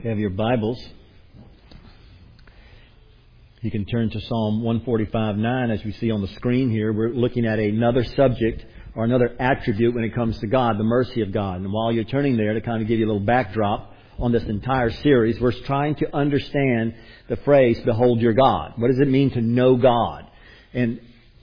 you have your Bibles, you can turn to Psalm 145:9 as we see on the screen here. We're looking at another subject or another attribute when it comes to God, the mercy of God. And while you're turning there, to kind of give you a little backdrop on this entire series, we're trying to understand the phrase, behold your God. What does it mean to know God? And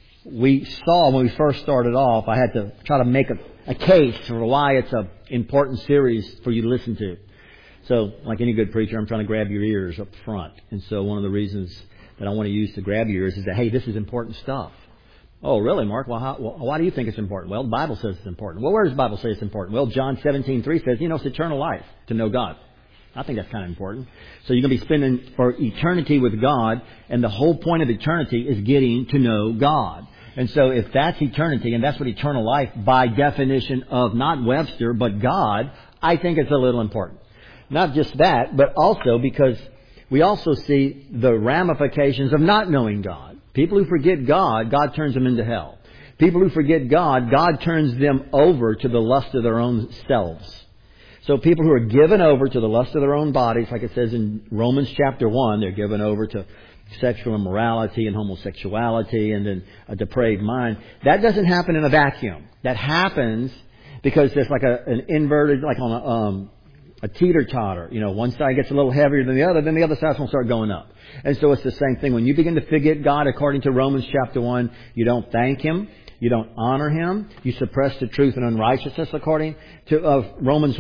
we saw when we first started off, I had to try to make a case for why it's an important series for you to listen to. So, like any good preacher, I'm trying to grab your ears up front. And so one of the reasons that I want to use to grab your ears is that, hey, this is important stuff. Oh, really, Mark? Well, why do you think it's important? Well, the Bible says it's important. Well, where does the Bible say it's important? Well, John 17:3 says, it's eternal life to know God. I think that's kind of important. So you're going to be spending for eternity with God, and the whole point of eternity is getting to know God. And so if that's eternity, and that's what eternal life, by definition of not Webster, but God, I think it's a little important. Not just that, but also because we also see the ramifications of not knowing God. People who forget God, God turns them into hell. People who forget God, God turns them over to the lust of their own selves. So people who are given over to the lust of their own bodies, like it says in Romans chapter 1, they're given over to sexual immorality and homosexuality and then a depraved mind. That doesn't happen in a vacuum. That happens because there's like an inverted, like on a teeter-totter. One side gets a little heavier than the other, then the other side's going to start going up. And so it's the same thing. When you begin to forget God, according to Romans chapter 1, you don't thank Him. You don't honor Him. You suppress the truth and unrighteousness, according to Romans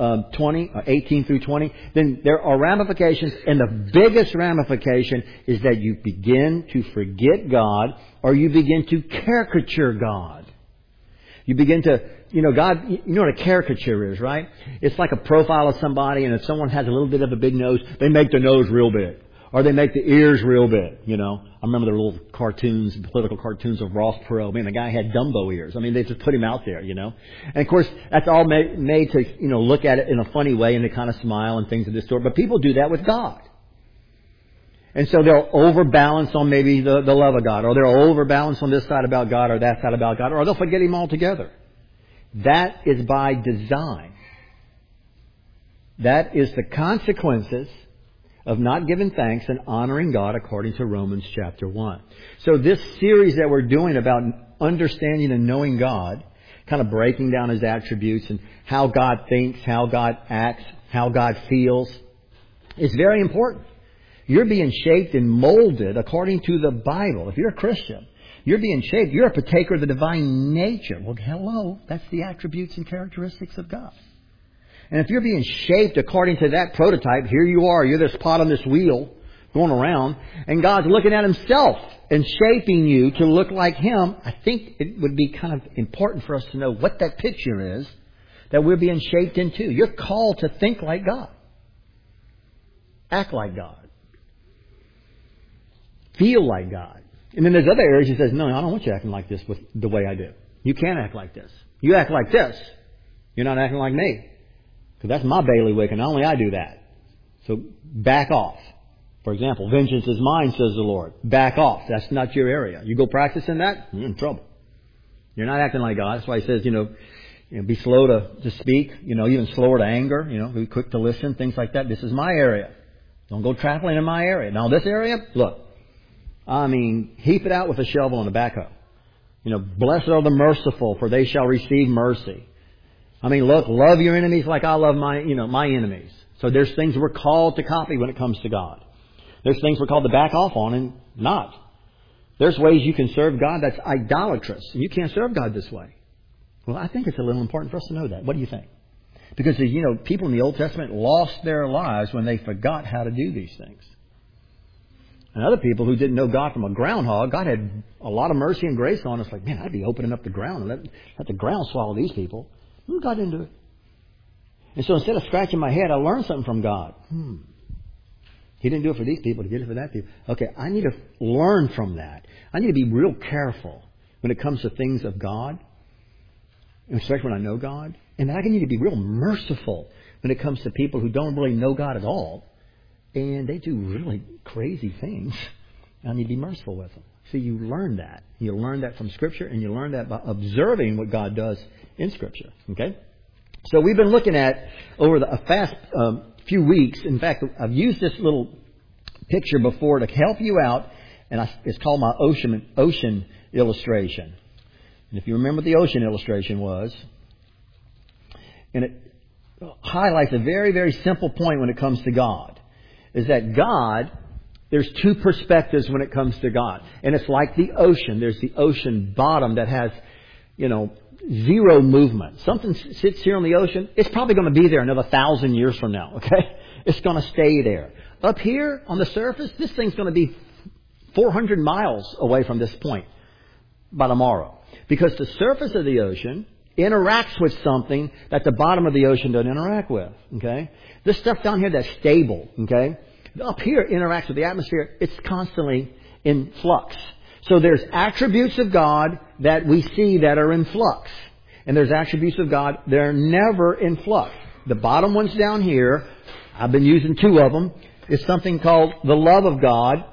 1:20, 18 through 20. Then there are ramifications, and the biggest ramification is that you begin to forget God, or you begin to caricature God. You begin to, God, you know what a caricature is, right? It's like a profile of somebody, and if someone has a little bit of a big nose, they make the nose real big. Or they make the ears real big, I remember the little cartoons, political cartoons of Ross Perot. Man, the guy had Dumbo ears. They just put him out there, And of course, that's all made to, look at it in a funny way and to kind of smile and things of this sort. But people do that with God. And so they'll overbalance on maybe the love of God, or they'll overbalance on this side about God or that side about God, or they'll forget Him altogether. That is by design. That is the consequences of not giving thanks and honoring God according to Romans chapter 1. So this series that we're doing about understanding and knowing God, kind of breaking down His attributes and how God thinks, how God acts, how God feels, is very important. You're being shaped and molded according to the Bible. If you're a Christian, you're being shaped. You're a partaker of the divine nature. Well, hello, that's the attributes and characteristics of God. And if you're being shaped according to that prototype, here you are, you're this pot on this wheel going around, and God's looking at Himself and shaping you to look like Him, I think it would be kind of important for us to know what that picture is that we're being shaped into. You're called to think like God. Act like God. Feel like God. And then there's other areas He says, no, I don't want you acting like this with the way I do. You can't act like this. You act like this. You're not acting like me. Because that's my bailiwick, and only I do that. So back off. For example, vengeance is mine, says the Lord. Back off. That's not your area. You go practicing that, you're in trouble. You're not acting like God. That's why He says, be slow to speak, even slower to anger, be quick to listen, things like that. This is my area. Don't go traveling in my area. Now this area, look, heap it out with a shovel and a backhoe. Blessed are the merciful, for they shall receive mercy. Look, love your enemies like I love my enemies. So there's things we're called to copy when it comes to God. There's things we're called to back off on and not. There's ways you can serve God that's idolatrous. And you can't serve God this way. Well, I think it's a little important for us to know that. What do you think? Because, people in the Old Testament lost their lives when they forgot how to do these things. And other people who didn't know God from a groundhog, God had a lot of mercy and grace on us. Like, man, I'd be opening up the ground and let the ground swallow these people. God didn't do it. And so instead of scratching my head, I learned something from God. He didn't do it for these people. He did it for that people. Okay, I need to learn from that. I need to be real careful when it comes to things of God, especially when I know God. And I need to be real merciful when it comes to people who don't really know God at all. And they do really crazy things. I need to be merciful with them. See, you learn that. You learn that from Scripture, and you learn that by observing what God does in Scripture. Okay? So we've been looking at, over a fast few weeks. In fact, I've used this little picture before to help you out, and it's called my ocean illustration. And if you remember what the ocean illustration was, and it highlights a very, very simple point when it comes to God, is that God, there's two perspectives when it comes to God. And it's like the ocean. There's the ocean bottom that has, zero movement. Something sits here on the ocean, it's probably going to be there another 1,000 years from now, okay? It's going to stay there. Up here on the surface, this thing's going to be 400 miles away from this point by tomorrow. Because the surface of the ocean interacts with something that the bottom of the ocean doesn't interact with, okay? This stuff down here that's stable, okay? Up here interacts with the atmosphere. It's constantly in flux. So there's attributes of God that we see that are in flux. And there's attributes of God that are never in flux. The bottom ones down here, I've been using two of them, is something called the love of God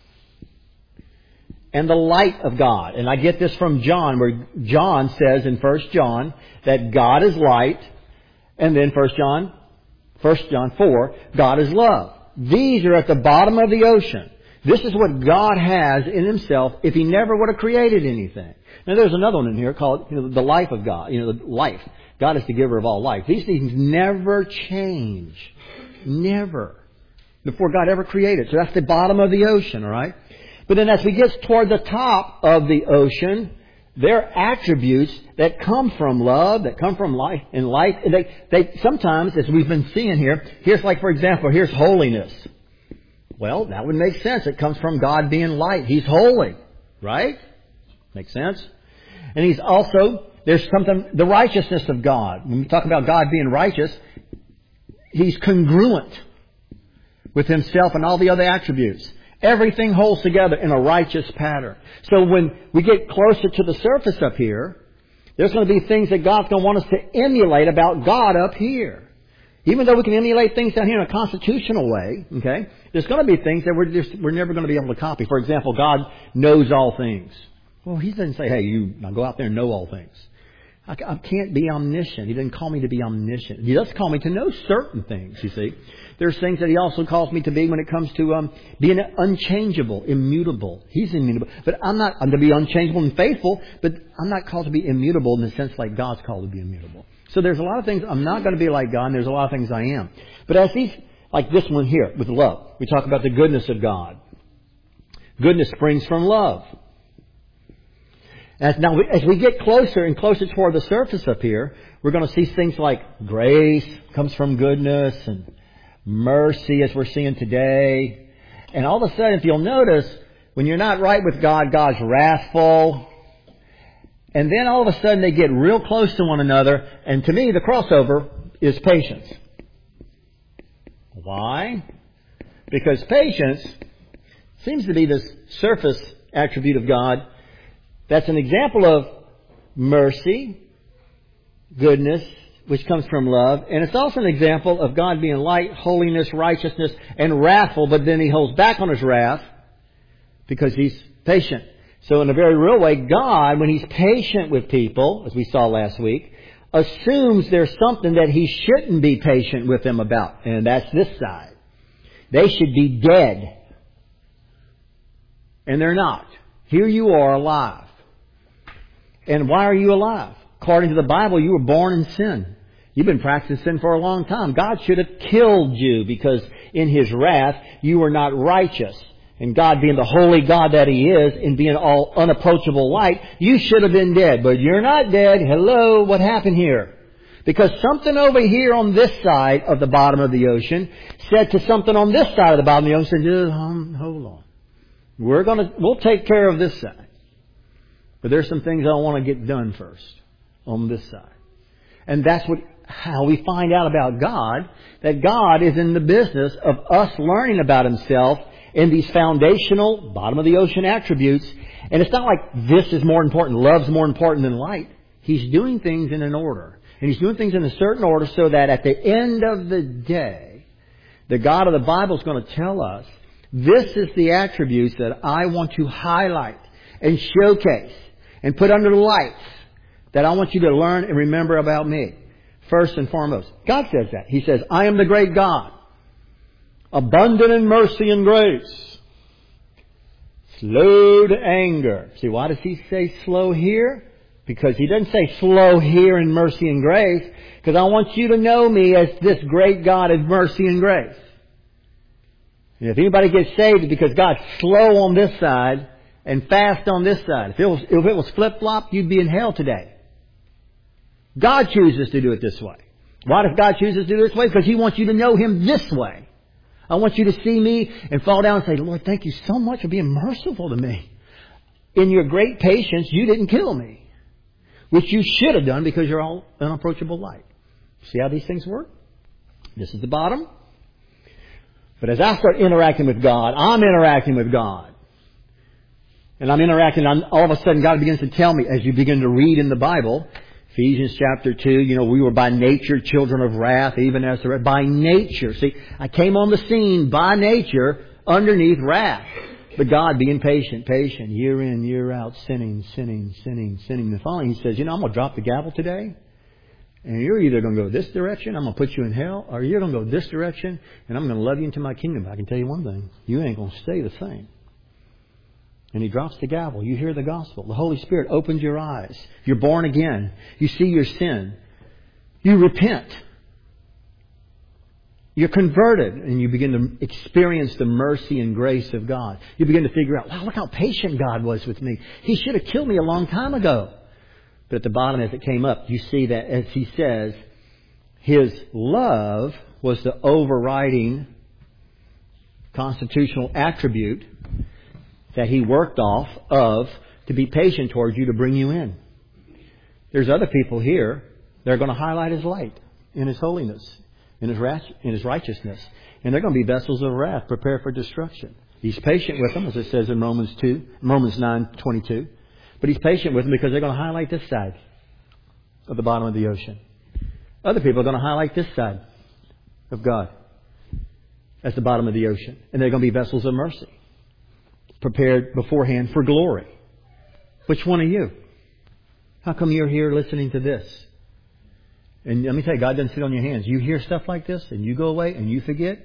and the light of God. And I get this from John, where John says in 1 John that God is light. And then 1 John 4, God is love. These are at the bottom of the ocean. This is what God has in Himself if He never would have created anything. Now there's another one in here called the life of God. The life. God is the giver of all life. These things never change. Never. Before God ever created. So that's the bottom of the ocean, all right? But then as we get toward the top of the ocean, there are attributes that come from love, that come from life and life. They sometimes, as we've been seeing here, here's like, for example, here's holiness. Well, that would make sense. It comes from God being light. He's holy, right? Makes sense? And He's also, there's something, the righteousness of God. When we talk about God being righteous, He's congruent with Himself and all the other attributes. Everything holds together in a righteous pattern. So when we get closer to the surface up here, there's going to be things that God's going to want us to emulate about God up here. Even though we can emulate things down here in a constitutional way, okay, there's going to be things that we're never going to be able to copy. For example, God knows all things. Well, He doesn't say, hey, you now go out there and know all things. I can't be omniscient. He didn't call me to be omniscient. He does call me to know certain things, you see. There's things that He also calls me to be when it comes to being unchangeable, immutable. He's immutable. But I'm to be unchangeable and faithful, but I'm not called to be immutable in the sense like God's called to be immutable. So there's a lot of things I'm not going to be like God, and there's a lot of things I am. But as these, like this one here, with love, we talk about the goodness of God. Goodness springs from love. As we get closer and closer toward the surface up here, we're going to see things like grace comes from goodness and mercy as we're seeing today. And all of a sudden, if you'll notice, when you're not right with God, God's wrathful. And then all of a sudden they get real close to one another. And to me, the crossover is patience. Why? Because patience seems to be this surface attribute of God. That's an example of mercy, goodness, which comes from love. And it's also an example of God being light, holiness, righteousness, and wrathful. But then He holds back on His wrath because He's patient. So in a very real way, God, when He's patient with people, as we saw last week, assumes there's something that He shouldn't be patient with them about. And that's this side. They should be dead. And they're not. Here you are alive. And why are you alive? According to the Bible, you were born in sin. You've been practicing sin for a long time. God should have killed you because in His wrath, you were not righteous. And God being the holy God that He is and being all unapproachable light, you should have been dead. But you're not dead. Hello, what happened here? Because something over here on this side of the bottom of the ocean said to something on this side of the bottom of the ocean, hold on. We'll take care of this side. But there's some things I want to get done first on this side. And that's how we find out about God, that God is in the business of us learning about Himself in these foundational, bottom of the ocean attributes. And it's not like this is more important, love's more important than light. He's doing things in an order. And He's doing things in a certain order so that at the end of the day, the God of the Bible is going to tell us, this is the attributes that I want to highlight and showcase and put under the lights that I want you to learn and remember about me. First and foremost. God says that. He says, I am the great God. abundant in mercy and grace, slow to anger. See, why does he say slow here? Because he doesn't say slow here in mercy and grace, because I want you to know me as this great God of mercy and grace. And if anybody gets saved, it's because God's slow on this side and fast on this side. If it was flip-flop, you'd be in hell today. God chooses to do it this way. Why does God choose to do it this way? Because He wants you to know Him this way. I want you to see me and fall down and say, Lord, thank you so much for being merciful to me. In your great patience, you didn't kill me. Which you should have done because you're all unapproachable light. See how these things work? This is the bottom. But as I start interacting with God, I'm interacting with God. And I'm interacting, and all of a sudden God begins to tell me, as you begin to read in the Bible, Ephesians chapter 2, we were by nature children of wrath, even as the rest. By nature. See, I came on the scene by nature underneath wrath. But God being patient, year in, year out, sinning. And finally He says, I'm going to drop the gavel today. And you're either going to go this direction, I'm going to put you in hell, or you're going to go this direction, and I'm going to love you into my kingdom. I can tell you one thing. You ain't going to stay the same. And He drops the gavel. You hear the gospel. The Holy Spirit opens your eyes. You're born again. You see your sin. You repent. You're converted. And you begin to experience the mercy and grace of God. You begin to figure out, wow, look how patient God was with me. He should have killed me a long time ago. But at the bottom, as it came up, you see that, as he says, His love was the overriding constitutional attribute that He worked off of to be patient towards you, to bring you in. There's other people here that are going to highlight His light in His holiness, in His righteousness. And they're going to be vessels of wrath, prepared for destruction. He's patient with them, as it says in Romans 9:22. But He's patient with them because they're going to highlight this side of the bottom of the ocean. Other people are going to highlight this side of God as the bottom of the ocean. And they're going to be vessels of mercy, prepared beforehand for glory. Which one are you? How come you're here listening to this? And let me tell you, God doesn't sit on your hands. You hear stuff like this and you go away and you forget.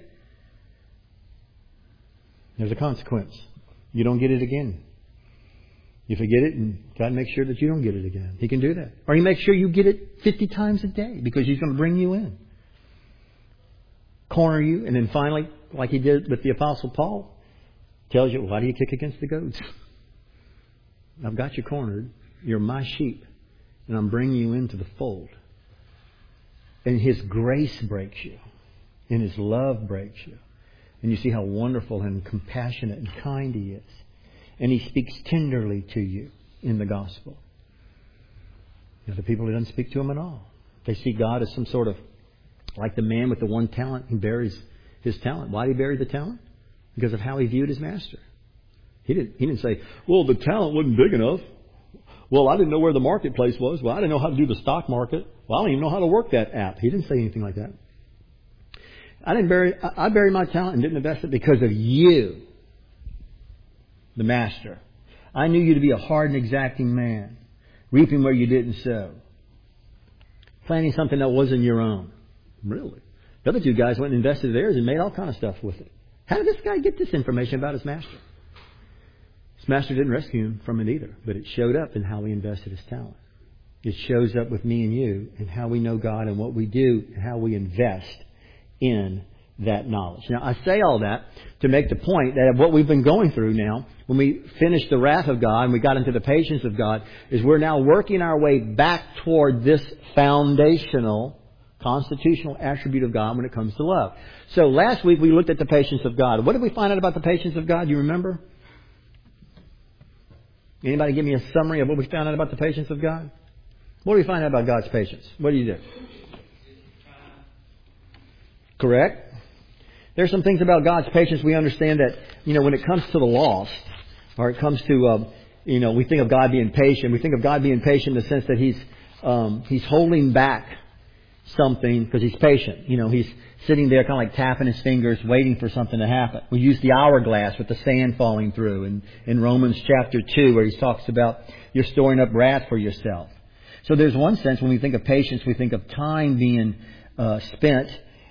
There's a consequence. You don't get it again. You forget it, and God makes sure that you don't get it again. He can do that. Or He makes sure you get it 50 times a day because He's going to bring you in. Corner you, and then finally, like He did with the Apostle Paul, tells you, why do you kick against the goats? I've got you cornered. You're my sheep. And I'm bringing you into the fold. And His grace breaks you. And His love breaks you. And you see how wonderful and compassionate and kind He is. And He speaks tenderly to you in the gospel. The people, He doesn't speak to them at all. They see God as some sort of, like the man with the one talent. He buries his talent. Why did he bury the talent? Because of how he viewed his master. He didn't say, well, the talent wasn't big enough. Well, I didn't know where the marketplace was. Well, I didn't know how to do the stock market. Well, I don't even know how to work that app. He didn't say anything like that. I buried my talent and didn't invest it because of you, the master. I knew you to be a hard and exacting man, reaping where you didn't sow, planting something that wasn't your own. Really? The other two guys went and invested theirs and made all kind of stuff with it. How did this guy get this information about his master? His master didn't rescue him from it either, but it showed up in how he invested his talent. It shows up with me and you and how we know God and what we do and how we invest in that knowledge. Now, I say all that to make the point that what we've been going through now, when we finished the wrath of God and we got into the patience of God, is we're now working our way back toward this foundational, constitutional attribute of God when it comes to love. So last week we looked at the patience of God. What did we find out about the patience of God? Do you remember? Anybody give me a summary of what we found out about the patience of God? What do we find out about God's patience? What do you do? Correct? There's some things about God's patience we understand that, when it comes to the lost, or it comes to, we think of God being patient. We think of God being patient in the sense that He's holding back something because He's patient. He's sitting there kind of like tapping His fingers, waiting for something to happen. We use the hourglass with the sand falling through in Romans chapter 2 where He talks about you're storing up wrath for yourself. So there's one sense when we think of patience, we think of time being spent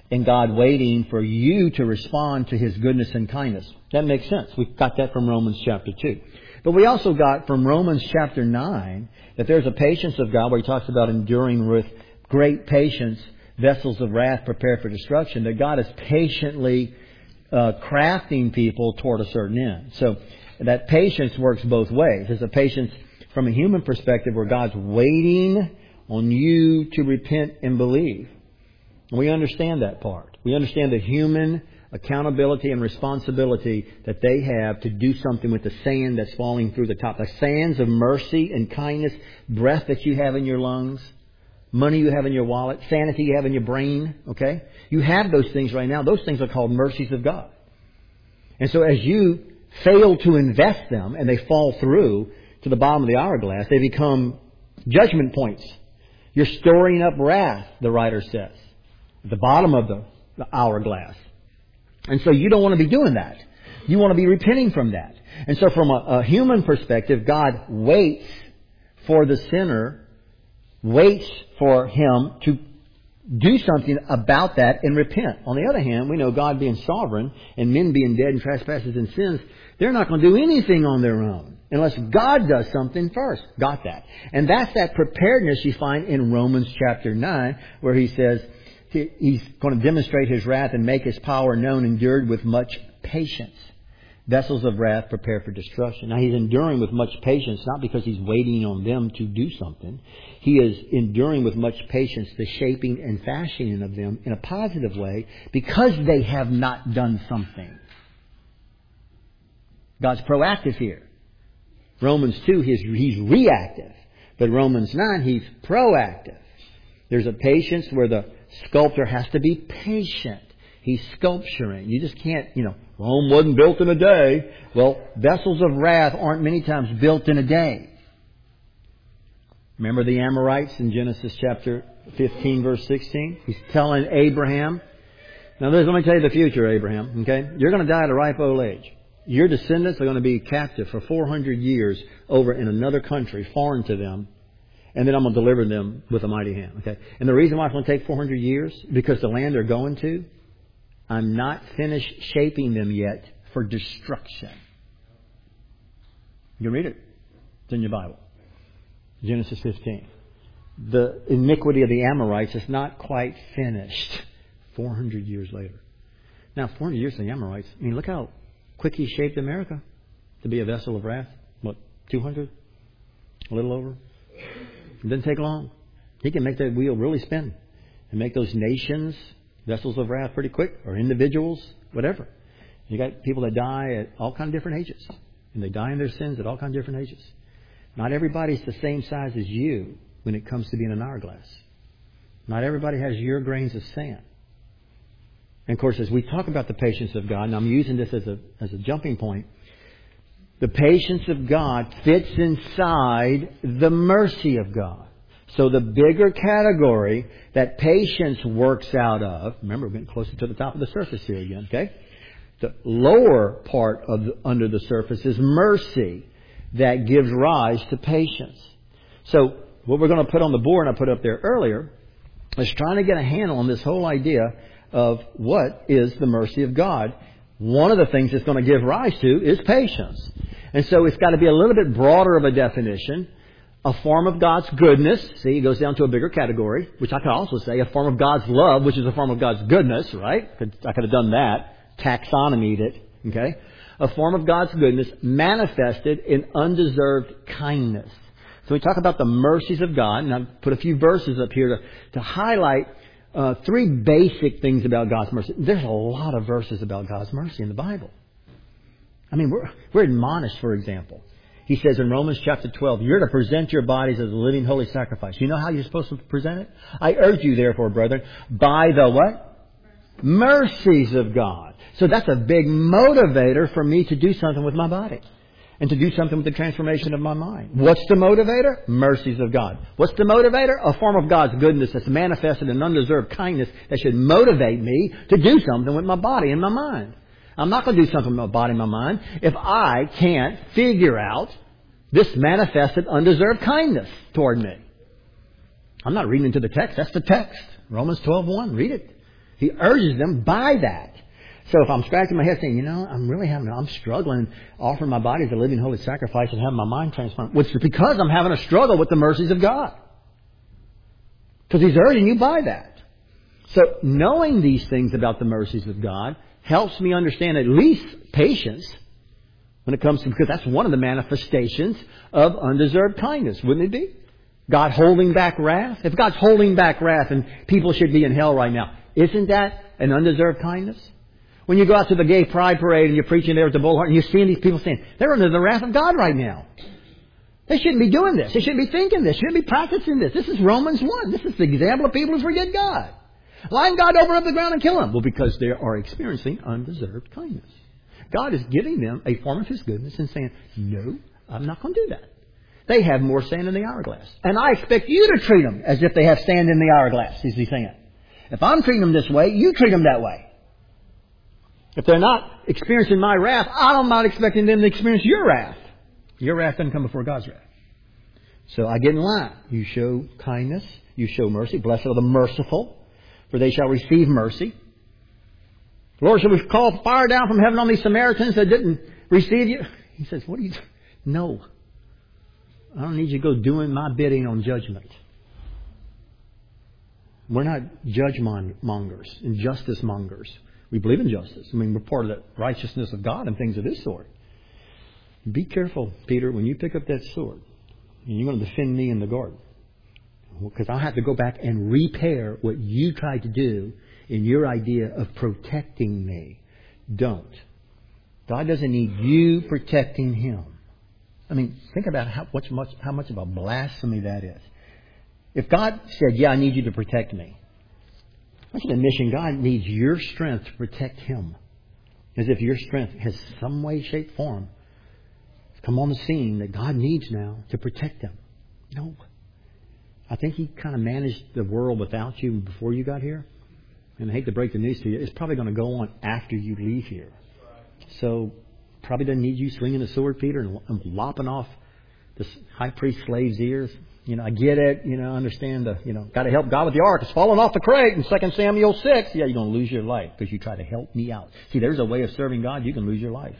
and God waiting for you to respond to His goodness and kindness. That makes sense. We got that from Romans chapter 2. But we also got from Romans chapter 9 that there's a patience of God where He talks about enduring with great patience vessels of wrath prepared for destruction, that God is patiently crafting people toward a certain end. So that patience works both ways. There's a patience from a human perspective where God's waiting on you to repent and believe. And we understand that part. We understand the human accountability and responsibility that they have to do something with the sand that's falling through the top. The sands of mercy and kindness, breath that you have in your lungs, money you have in your wallet, sanity you have in your brain, okay? You have those things right now. Those things are called mercies of God. And so as you fail to invest them and they fall through to the bottom of the hourglass, they become judgment points. You're storing up wrath, the writer says, at the bottom of the hourglass. And so you don't want to be doing that. You want to be repenting from that. And so from a human perspective, God waits for the sinner, waits for him to do something about that and repent. On the other hand, we know God being sovereign and men being dead in trespasses and sins, they're not going to do anything on their own unless God does something first. Got that. And that's that preparedness you find in Romans chapter 9 where he says He's going to demonstrate His wrath and make His power known, endured with much patience. Vessels of wrath prepared for destruction. Now He's enduring with much patience, not because He's waiting on them to do something. He is enduring with much patience the shaping and fashioning of them in a positive way because they have not done something. God's proactive here. Romans 2, He's reactive. But Romans 9, He's proactive. There's a patience where the sculptor has to be patient. He's sculpturing. You just can't, Rome wasn't built in a day. Well, vessels of wrath aren't many times built in a day. Remember the Amorites in Genesis chapter 15, verse 16? He's telling Abraham, now let me tell you the future, Abraham, okay? You're going to die at a ripe old age. Your descendants are going to be captive for 400 years over in another country, foreign to them. And then I'm going to deliver them with a mighty hand. Okay. And the reason why it's going to take 400 years, because the land they're going to, I'm not finished shaping them yet for destruction. You can read it. It's in your Bible. Genesis 15. The iniquity of the Amorites is not quite finished 400 years later. Now, 400 years of the Amorites, look how quick He shaped America to be a vessel of wrath. What, 200? A little over? It doesn't take long. He can make that wheel really spin and make those nations vessels of wrath pretty quick, or individuals, whatever. You got people that die at all kinds of different ages, and they die in their sins at all kinds of different ages. Not everybody's the same size as you when it comes to being an hourglass. Not everybody has your grains of sand. And of course, as we talk about the patience of God, and I'm using this as a jumping point, the patience of God fits inside the mercy of God. So the bigger category that patience works out of, remember we're getting closer to the top of the surface here again, okay? The lower part of under the surface is mercy that gives rise to patience. So what we're going to put on the board, and I put up there earlier, is trying to get a handle on this whole idea of what is the mercy of God. One of the things it's going to give rise to is patience. And so it's got to be a little bit broader of a definition. A form of God's goodness. See, it goes down to a bigger category, which I could also say a form of God's love, which is a form of God's goodness, right? I could have done that. Taxonomied it, okay? A form of God's goodness manifested in undeserved kindness. So we talk about the mercies of God, and I've put a few verses up here to highlight three basic things about God's mercy. There's a lot of verses about God's mercy in the Bible. We're admonished, for example. He says in Romans chapter 12, you're to present your bodies as a living holy sacrifice. You know how you're supposed to present it? I urge you, therefore, brethren, by the what? Mercies of God. So that's a big motivator for me to do something with my body. And to do something with the transformation of my mind. What's the motivator? Mercies of God. What's the motivator? A form of God's goodness that's manifested in undeserved kindness that should motivate me to do something with my body and my mind. I'm not going to do something with my body and my mind if I can't figure out this manifested undeserved kindness toward me. I'm not reading into the text. That's the text. Romans 12:1. Read it. He urges them by that. So if I'm scratching my head saying, I'm struggling offering my body as a living holy sacrifice and having my mind transformed, which is because I'm having a struggle with the mercies of God. Because He's urging you by that. So knowing these things about the mercies of God helps me understand at least patience when it comes to, because that's one of the manifestations of undeserved kindness, wouldn't it be? God holding back wrath. If God's holding back wrath and people should be in hell right now, isn't that an undeserved kindness? When you go out to the gay pride parade and you're preaching there at the Bullheart and you're seeing these people saying, they're under the wrath of God right now. They shouldn't be doing this. They shouldn't be thinking this. They shouldn't be practicing this. This is Romans 1. This is the example of people who forget God. Why didn't God open up the ground and kill them? Well, because they are experiencing undeserved kindness. God is giving them a form of His goodness and saying, no, I'm not going to do that. They have more sand in the hourglass. And I expect you to treat them as if they have sand in the hourglass, is He saying. If I'm treating them this way, you treat them that way. If they're not experiencing my wrath, I'm not expecting them to experience your wrath. Your wrath doesn't come before God's wrath. So I get in line. You show kindness. You show mercy. Blessed are the merciful, for they shall receive mercy. Lord, shall we call fire down from heaven on these Samaritans that didn't receive you? He says, what do you... No. I don't need you to go doing my bidding on judgment. We're not judge mongers and justice mongers. We believe in justice. I mean, we're part of the righteousness of God and things of this sort. Be careful, Peter, when you pick up that sword and you're going to defend me in the garden. Because I'll have to go back and repair what you tried to do in your idea of protecting me. Don't. God doesn't need you protecting Him. I mean, think about how much of a blasphemy that is. If God said, yeah, I need you to protect me, that's an admission God needs your strength to protect Him. As if your strength has some way, shape, form come on the scene that God needs now to protect Him. No. I think He kind of managed the world without you before you got here. And I hate to break the news to you, it's probably going to go on after you leave here. So, probably doesn't need you swinging a sword, Peter, and lopping off this high priest slave's ears. I get it. I understand got to help God with the ark. It's falling off the crate in 2 Samuel 6. Yeah, you're going to lose your life because you try to help me out. See, there's a way of serving God. You can lose your life.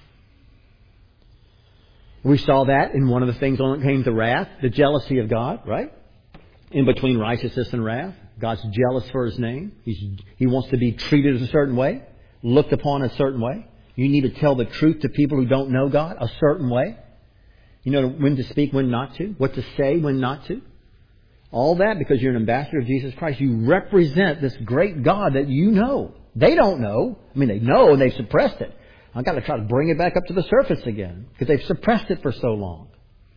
We saw that in one of the things when it came to wrath, the jealousy of God, right? In between righteousness and wrath. God's jealous for His name. He wants to be treated a certain way, looked upon a certain way. You need to tell the truth to people who don't know God a certain way. You know when to speak, when not to. What to say, when not to. All that because you're an ambassador of Jesus Christ. You represent this great God that you know. They don't know. I mean, they know and they've suppressed it. I've got to try to bring it back up to the surface again because they've suppressed it for so long.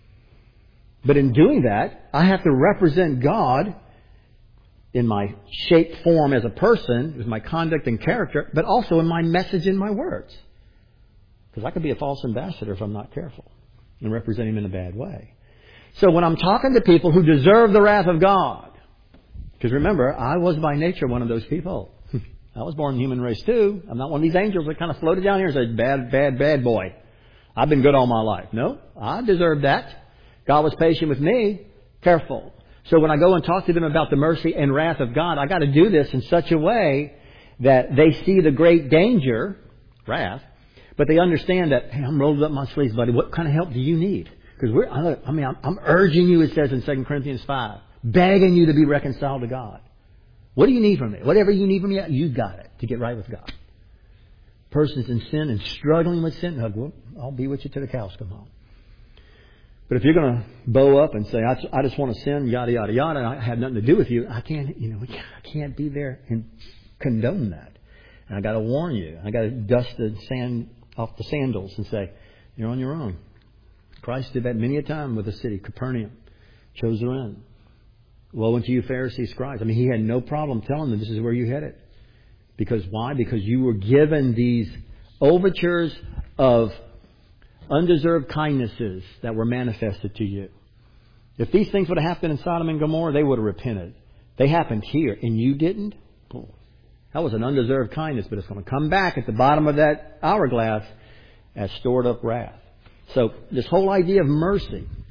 But in doing that, I have to represent God in my shape, form as a person, with my conduct and character, but also in my message and my words. Because I could be a false ambassador if I'm not careful and represent Him in a bad way. So when I'm talking to people who deserve the wrath of God, because remember, I was by nature one of those people. I was born in the human race too. I'm not one of these angels that kind of floated down here and said, bad boy. I've been good all my life. No, I deserved that. God was patient with me. Careful. So when I go and talk to them about the mercy and wrath of God, I got to do this in such a way that they see the great danger, wrath, but they understand that, hey, I'm rolling up my sleeves, buddy. What kind of help do you need? Because I'm urging you, it says in 2 Corinthians 5, begging you to be reconciled to God. What do you need from me? Whatever you need from me, you got it to get right with God. Person's in sin and struggling with sin, well, I'll be with you till the cows come home. But if you're going to bow up and say, I just want to sin, yada, yada, yada, and I have nothing to do with you, I can't be there and condone that. And I got to warn you. I got to dust the sand off the sandals and say, you're on your own. Christ did that many a time with the city, Capernaum, chose their end. Woe unto you, Pharisees, scribes. I mean, He had no problem telling them this is where you headed. Because why? Because you were given these overtures of undeserved kindnesses that were manifested to you. If these things would have happened in Sodom and Gomorrah, they would have repented. They happened here, and you didn't? That was an undeserved kindness, but it's going to come back at the bottom of that hourglass as stored up wrath. So this whole idea of mercy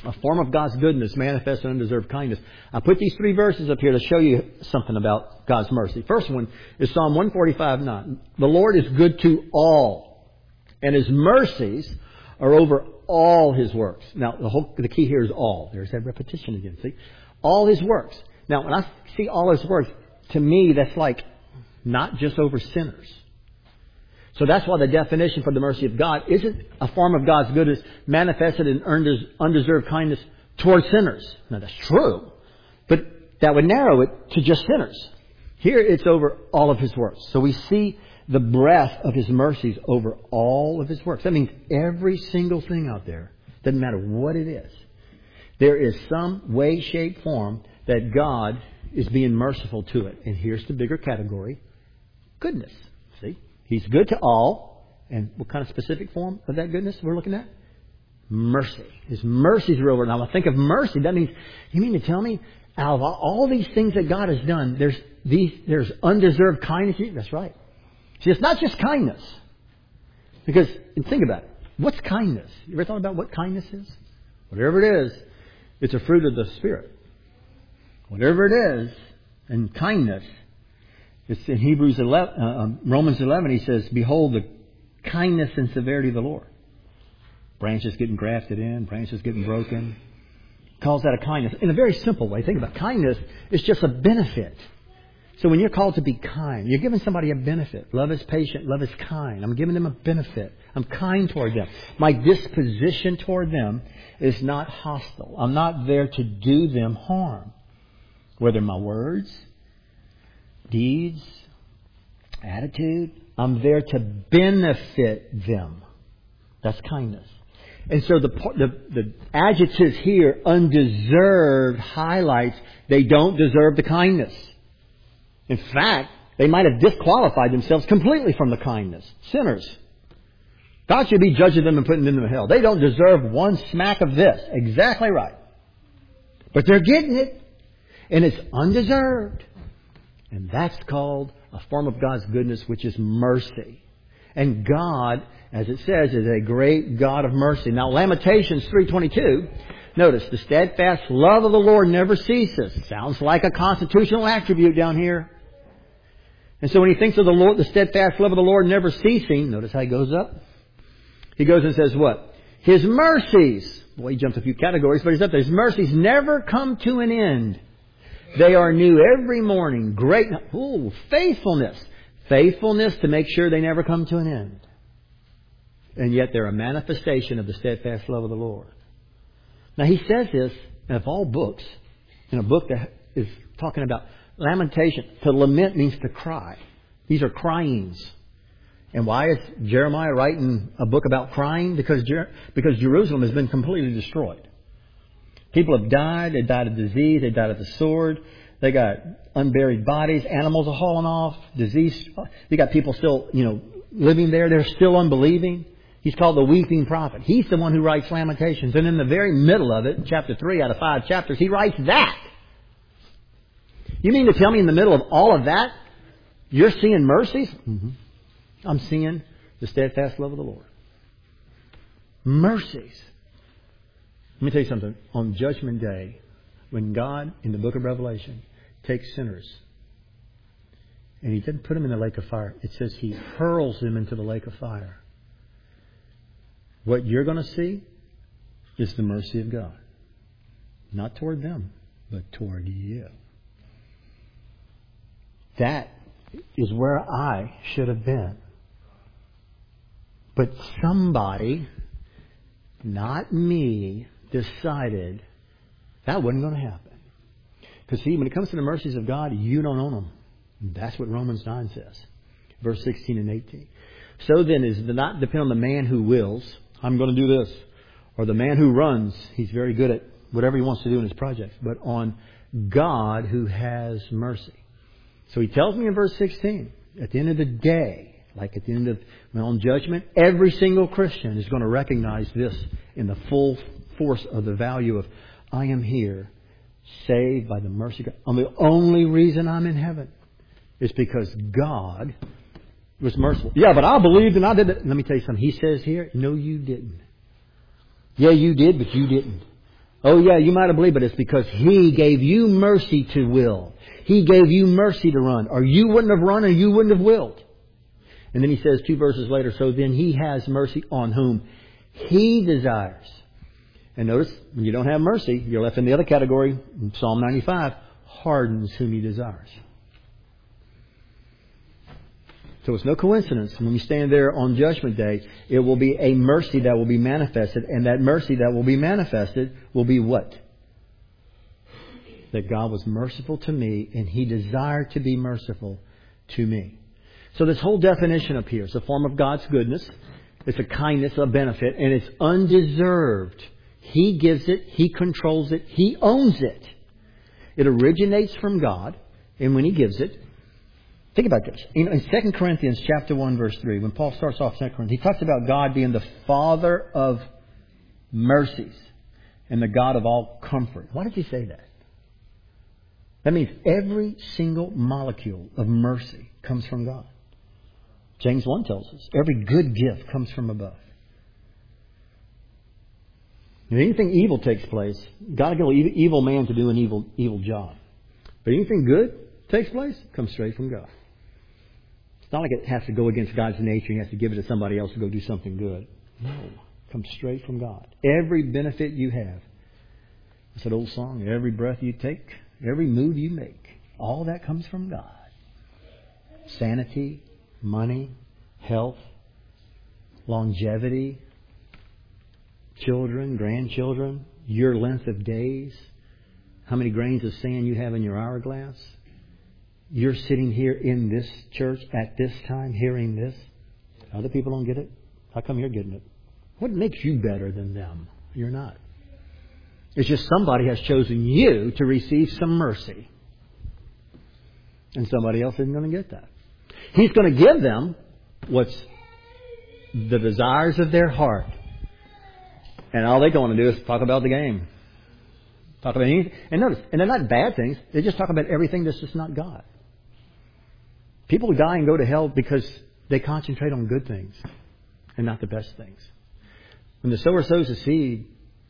A form of God's goodness, manifest in undeserved kindness. I put these 3 verses up here to show you something about God's mercy. First one is Psalm 145:9. The Lord is good to all, and His mercies are over all His works. Now, the key here is all. There's that repetition again, see? All His works. Now, when I see all His works, to me, that's like not just over sinners. So that's why the definition for the mercy of God isn't a form of God's goodness manifested in undeserved kindness toward sinners. Now that's true, but that would narrow it to just sinners. Here it's over all of His works. So we see the breadth of His mercies over all of His works. That means every single thing out there, doesn't matter what it is, there is some way, shape, form that God is being merciful to it. And here's the bigger category: goodness. See? He's good to all. And what kind of specific form of that goodness we're looking at? Mercy. His mercies are over. Now, when I think of mercy, that means, you mean to tell me, out of all these things that God has done, there's undeserved kindness? That's right. See, it's not just kindness. Because, think about it. What's kindness? You ever thought about what kindness is? Whatever it is, it's a fruit of the Spirit. Whatever it is, and kindness, it's in Romans 11, he says, behold the kindness and severity of the Lord. Branches getting grafted in, branches getting broken. Calls that a kindness. In a very simple way, think about it. Kindness is just a benefit. So when you're called to be kind, you're giving somebody a benefit. Love is patient, love is kind. I'm giving them a benefit. I'm kind toward them. My disposition toward them is not hostile. I'm not there to do them harm. Whether my words, deeds, attitude, I'm there to benefit them. That's kindness. And so the adjectives here, undeserved, highlights they don't deserve the kindness. In fact, they might have disqualified themselves completely from the kindness. Sinners. God should be judging them and putting them in hell. They don't deserve one smack of this. Exactly right. But they're getting it. And it's undeserved. And that's called a form of God's goodness, which is mercy. And God, as it says, is a great God of mercy. Now, Lamentations 3:22, notice, the steadfast love of the Lord never ceases. Sounds like a constitutional attribute down here. And so when he thinks of the Lord, the steadfast love of the Lord never ceasing, notice how he goes up. He goes and says what? His mercies. Boy, he jumps a few categories, but he's up there. His mercies never come to an end. They are new every morning. Great. Ooh, faithfulness. Faithfulness to make sure they never come to an end. And yet they're a manifestation of the steadfast love of the Lord. Now he says this, and of all books, in a book that is talking about lamentation. To lament means to cry. These are cryings. And why is Jeremiah writing a book about crying? Because Jerusalem has been completely destroyed. People have died. They died of disease. They died of the sword. They got unburied bodies. Animals are hauling off. Disease. You got people still, living there. They're still unbelieving. He's called the weeping prophet. He's the one who writes Lamentations. And in the very middle of it, chapter 3 out of 5 chapters, he writes that. You mean to tell me in the middle of all of that, you're seeing mercies? Mm-hmm. I'm seeing the steadfast love of the Lord. Mercies. Let me tell you something. On Judgment Day, when God, in the book of Revelation, takes sinners, and He doesn't put them in the lake of fire. It says He hurls them into the lake of fire. What you're going to see is the mercy of God. Not toward them, but toward you. That is where I should have been. But somebody, not me, decided that wasn't going to happen. Because see, when it comes to the mercies of God, you don't own them. That's what Romans 9 says. Verse 16 and 18. So then, it does not depend on the man who wills, I'm going to do this. Or the man who runs, he's very good at whatever he wants to do in his projects. But on God who has mercy. So he tells me in verse 16, at the end of the day, like at the end of on judgment, every single Christian is going to recognize this in the full force of the value of, I am here, saved by the mercy of God. And the only reason I'm in heaven is because God was merciful. Yeah, but I believed and I did it. Let me tell you something. He says here, no, you didn't. Yeah, you did, but you didn't. Oh yeah, you might have believed, but it's because He gave you mercy to will. He gave you mercy to run. Or you wouldn't have run and you wouldn't have willed. And then He says 2 verses later, so then He has mercy on whom He desires. And notice, when you don't have mercy, you're left in the other category, in Psalm 95, hardens whom He desires. So it's no coincidence. When we stand there on Judgment Day, it will be a mercy that will be manifested. And that mercy that will be manifested will be what? That God was merciful to me and He desired to be merciful to me. So this whole definition up here is a form of God's goodness. It's a kindness, a benefit, and it's undeserved. He gives it. He controls it. He owns it. It originates from God. And when He gives it, think about this. In 2 Corinthians chapter 1, verse 3, when Paul starts off 2 Corinthians, he talks about God being the Father of mercies and the God of all comfort. Why did he say that? That means every single molecule of mercy comes from God. James 1 tells us every good gift comes from above. If anything evil takes place, God will give an evil man to do an evil job. But anything good takes place, comes straight from God. It's not like it has to go against God's nature and He has to give it to somebody else to go do something good. No. It comes straight from God. Every benefit you have. It's that old song, every breath you take, every move you make, all that comes from God. Sanity, money, health, longevity, children, grandchildren, your length of days, how many grains of sand you have in your hourglass. You're sitting here in this church at this time hearing this. Other people don't get it. How come you're getting it? What makes you better than them? You're not. It's just somebody has chosen you to receive some mercy. And somebody else isn't going to get that. He's going to give them what's the desires of their heart. And all they're going to do is talk about the game. Talk about anything. And notice, and they're not bad things. They just talk about everything that's just not God. People die and go to hell because they concentrate on good things and not the best things. When the sower sows a seed,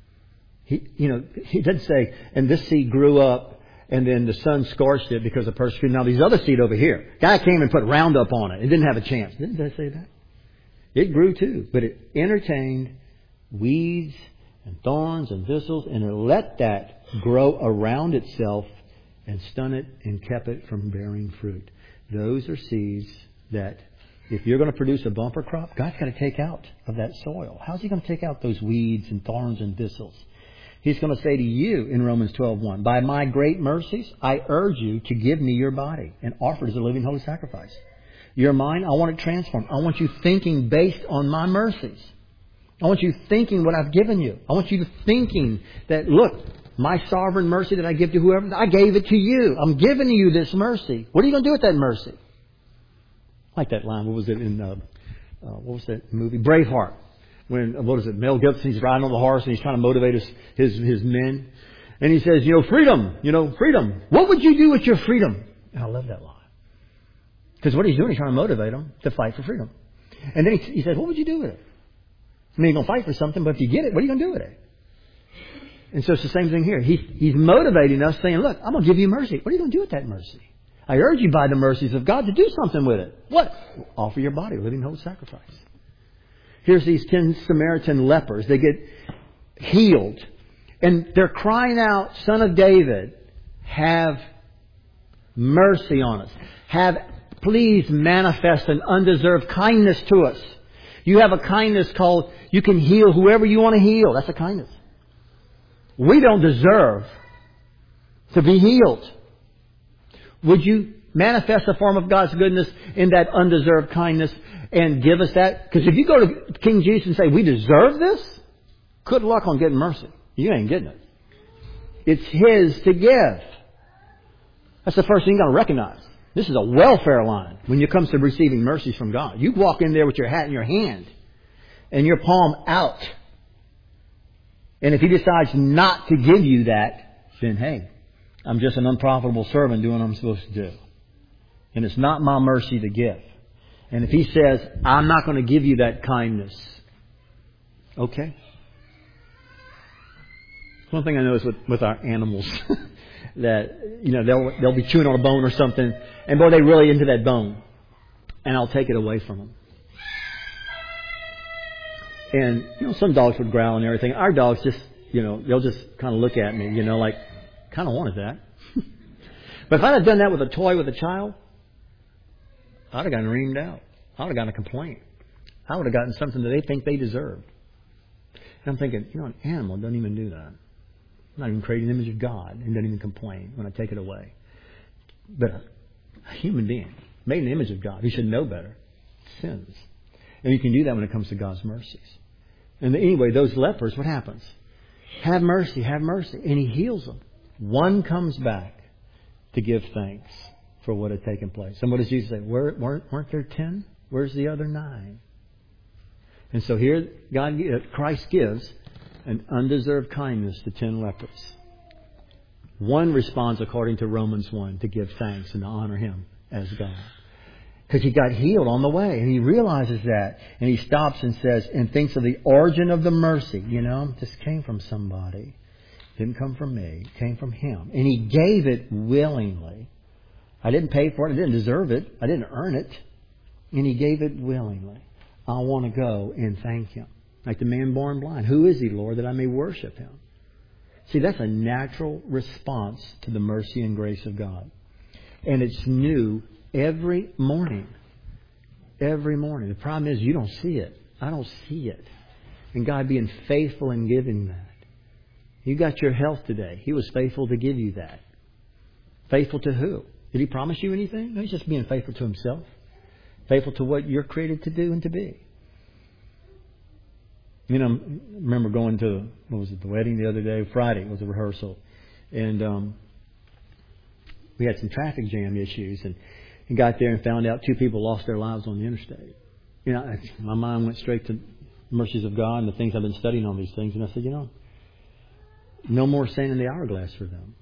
he doesn't say, and this seed grew up and then the sun scorched it because of persecution. Now these other seed over here, guy came and put Roundup on it. It didn't have a chance. Didn't they say that? It grew too, but it entertained weeds and thorns and thistles, and it let that grow around itself and stun it and kept it from bearing fruit. Those are seeds that, if you're going to produce a bumper crop, God's got to take out of that soil. How's He going to take out those weeds and thorns and thistles? He's going to say to you in Romans 12:1, by my great mercies, I urge you to give me your body and offer it as a living holy sacrifice. Your mind, I want it transformed. I want you thinking based on my mercies. I want you thinking what I've given you. I want you thinking that, look, my sovereign mercy that I give to whoever, I gave it to you. I'm giving you this mercy. What are you going to do with that mercy? Like that line. What was it in, what was that movie? Braveheart. When, Mel Gibson, he's riding on the horse and he's trying to motivate his men. And he says, freedom, freedom. What would you do with your freedom? And I love that line. Because what he's doing, he's trying to motivate them to fight for freedom. And then he said, what would you do with it? I mean, you're going to fight for something, but if you get it, what are you going to do with it? And so it's the same thing here. He's motivating us, saying, look, I'm going to give you mercy. What are you going to do with that mercy? I urge you by the mercies of God to do something with it. What? Offer your body, a living holy sacrifice. Here's these 10 Samaritan lepers. They get healed. And they're crying out, Son of David, have mercy on us. Please manifest an undeserved kindness to us. You have a kindness called, you can heal whoever you want to heal. That's a kindness. We don't deserve to be healed. Would you manifest a form of God's goodness in that undeserved kindness and give us that? Because if you go to King Jesus and say, we deserve this, good luck on getting mercy. You ain't getting it. It's His to give. That's the first thing you got to recognize. This is a welfare line when it comes to receiving mercies from God. You walk in there with your hat in your hand and your palm out. And if He decides not to give you that, then hey, I'm just an unprofitable servant doing what I'm supposed to do. And it's not my mercy to give. And if He says, I'm not going to give you that kindness, okay. One thing I know is with our animals that, you know, they'll be chewing on a bone or something, and boy, they're really into that bone. And I'll take it away from them. And, you know, some dogs would growl and everything. Our dogs just, you know, they'll just kind of look at me, you know, like, kind of wanted that. But if I'd have done that with a toy with a child, I'd have gotten reamed out. I would have gotten a complaint. I would have gotten something that they think they deserve. And I'm thinking, you know, an animal doesn't even do that. Not even creating the image of God and doesn't even complain when I take it away. But a human being, made in the image of God, who should know better, sins. And you can do that when it comes to God's mercies. And anyway, those lepers, what happens? Have mercy, have mercy. And He heals them. One comes back to give thanks for what had taken place. And what does Jesus say? Weren't there 10? Where's the other 9? And so here Christ gives an undeserved kindness to 10 lepers. One responds according to Romans 1 to give thanks and to honor Him as God. Because he got healed on the way. And he realizes that. And he stops and says, and thinks of the origin of the mercy. You know, this came from somebody. It didn't come from me. It came from Him. And He gave it willingly. I didn't pay for it. I didn't deserve it. I didn't earn it. And He gave it willingly. I want to go and thank Him. Like the man born blind. Who is He, Lord, that I may worship Him? See, that's a natural response to the mercy and grace of God. And it's new every morning. Every morning. The problem is you don't see it. I don't see it. And God being faithful in giving that. You got your health today. He was faithful to give you that. Faithful to who? Did He promise you anything? No, He's just being faithful to Himself. Faithful to what you're created to do and to be. You know, I remember going to, the wedding the other day? Friday was a rehearsal. And we had some traffic jam issues. And got there and found out 2 people lost their lives on the interstate. You know, my mind went straight to mercies of God and the things I've been studying on these things. And I said, you know, no more sand in the hourglass for them.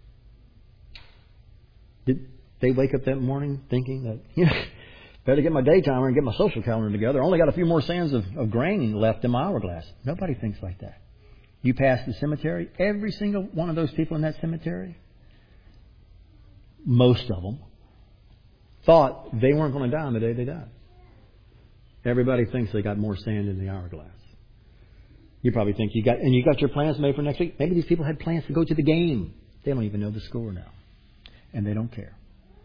Did they wake up that morning thinking that, you know, better get my day timer and get my social calendar together. I only got a few more sands of grain left in my hourglass. Nobody thinks like that. You pass the cemetery, every single one of those people in that cemetery, most of them, thought they weren't going to die on the day they died. Everybody thinks they got more sand in the hourglass. You probably think you got your plans made for next week. Maybe these people had plans to go to the game. They don't even know the score now. And they don't care.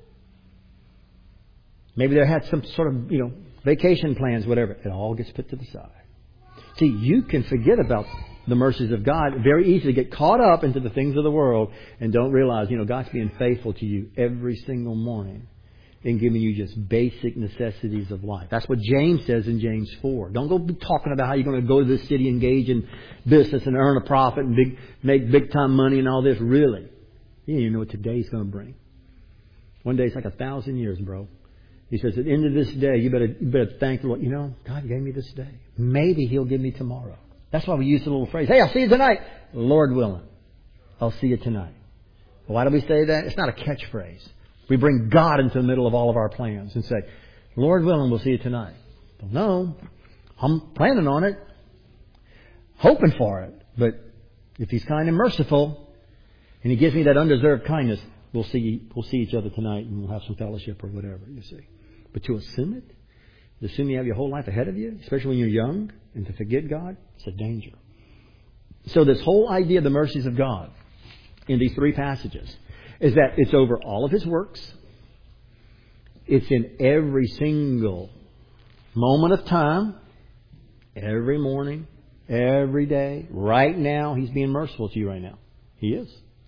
Maybe they had some sort of, you know, vacation plans, whatever. It all gets put to the side. See, you can forget about the mercies of God. Very easily get caught up into the things of the world and don't realize, you know, God's being faithful to you every single morning in giving you just basic necessities of life. That's what James says in James 4. Don't go be talking about how you're going to go to this city, engage in business and earn a profit and make big time money and all this. Really. You don't even know what today's going to bring. One day it's like 1,000 years, bro. He says, at the end of this day, you better thank the Lord. You know, God gave me this day. Maybe He'll give me tomorrow. That's why we use the little phrase, hey, I'll see you tonight. Lord willing, I'll see you tonight. Why do we say that? It's not a catchphrase. We bring God into the middle of all of our plans and say, Lord willing, we'll see you tonight. Don't know. I'm planning on it. Hoping for it. But if He's kind and merciful and He gives me that undeserved kindness, we'll see each other tonight and we'll have some fellowship or whatever, you see. But to assume it, to assume you have your whole life ahead of you, especially when you're young, and to forget God, it's a danger. So this whole idea of the mercies of God in these 3 passages is that it's over all of His works. It's in every single moment of time, every morning, every day. Right now, He's being merciful to you right now. He is.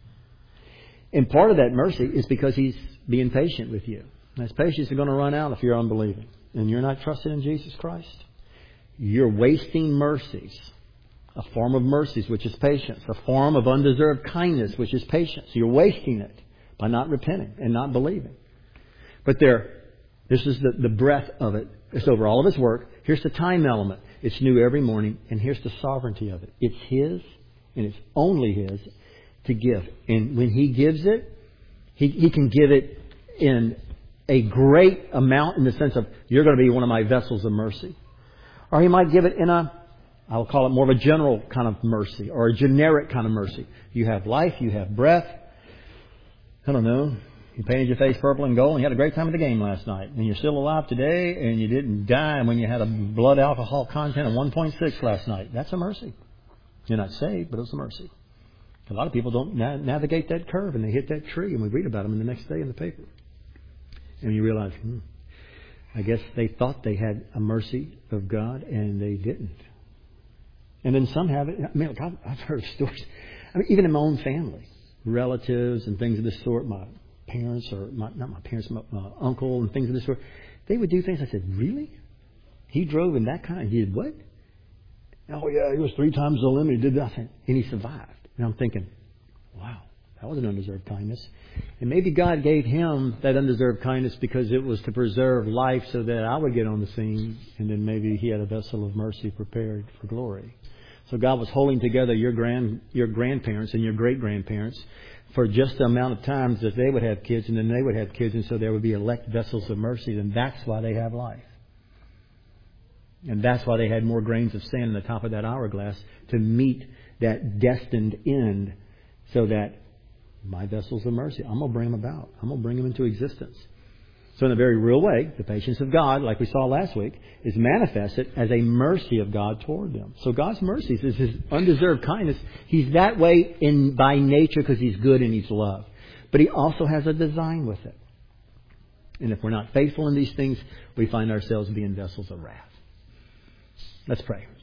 And part of that mercy is because He's being patient with you. And His patience is going to run out if you're unbelieving. And you're not trusting in Jesus Christ. You're wasting mercies. A form of mercies, which is patience. A form of undeserved kindness, which is patience. You're wasting it by not repenting and not believing. But this is the breadth of it. It's over all of His work. Here's the time element. It's new every morning. And here's the sovereignty of it. It's His, and it's only His to give. And when He gives it, He can give it in a great amount in the sense of, you're going to be one of my vessels of mercy. Or He might give it in a I'll call it more of a general kind of mercy or a generic kind of mercy. You have life, you have breath. I don't know. You painted your face purple and gold and you had a great time at the game last night. And you're still alive today and you didn't die when you had a blood alcohol content of 1.6 last night. That's a mercy. You're not saved, but it's a mercy. A lot of people don't navigate that curve and they hit that tree and we read about them the next day in the paper. And you realize, I guess they thought they had a mercy of God and they didn't. And then some have it. I mean, look, I've heard stories. I mean, even in my own family, relatives and things of this sort, my parents or not my parents, my uncle and things of this sort, they would do things. I said, really? He drove in that kind? He did what? Oh yeah, he was 3 times the limit. He did nothing, and he survived. And I'm thinking, wow, that was an undeserved kindness. And maybe God gave him that undeserved kindness because it was to preserve life, so that I would get on the scene, and then maybe he had a vessel of mercy prepared for glory. So God was holding together your grandparents and your great-grandparents for just the amount of times that they would have kids, and then they would have kids, and so there would be elect vessels of mercy, and that's why they have life. And that's why they had more grains of sand in the top of that hourglass to meet that destined end, so that my vessels of mercy, I'm going to bring them about. I'm going to bring them into existence. So in a very real way, the patience of God, like we saw last week, is manifested as a mercy of God toward them. So God's mercies is His undeserved kindness. He's that way by nature because He's good and He's love. But He also has a design with it. And if we're not faithful in these things, we find ourselves being vessels of wrath. Let's pray.